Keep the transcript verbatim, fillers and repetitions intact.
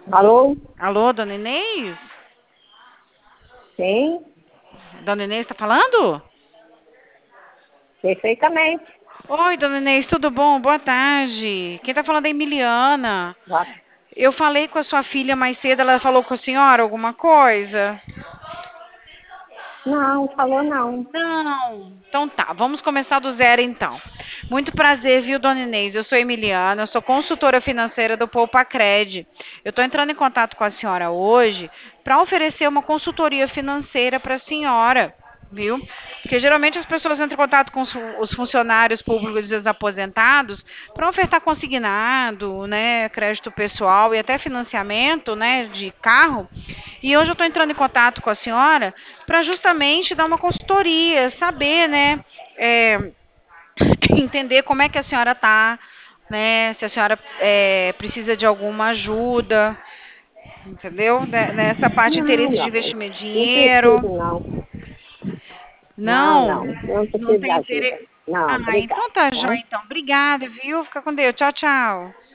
Alô? Alô, dona Inês? Sim, Dona Inês está falando? perfeitamente. Oi, dona Inês, tudo bom? Boa tarde. Quem está falando é a Emiliana. Vá- Eu falei com a sua filha mais cedo, ela falou com a senhora alguma coisa? Não, falou não. Não. Então tá, vamos começar do zero então. Muito prazer, viu, dona Inês? Eu sou Emiliana, eu sou consultora financeira do Poupa Cred. Eu estou entrando em contato com a senhora hoje para oferecer uma consultoria financeira para a senhora, viu? Porque geralmente as pessoas entram em contato com os fu- os funcionários públicos e os aposentados para ofertar consignado, né, crédito pessoal e até financiamento, né, de carro. E hoje eu estou entrando em contato com a senhora para justamente dar uma consultoria, saber, né, é, entender como é que a senhora está, né, se a senhora é, precisa de alguma ajuda, entendeu? Né, nessa parte de Não, interesse de não. investimento de Não dinheiro. preciso, não. Não, Não, não. Não não preciso de tem ajuda. interesse. Não, Ah, obrigada, então tá, tá? joia, então. Obrigada, viu? Fica com Deus. Tchau, tchau.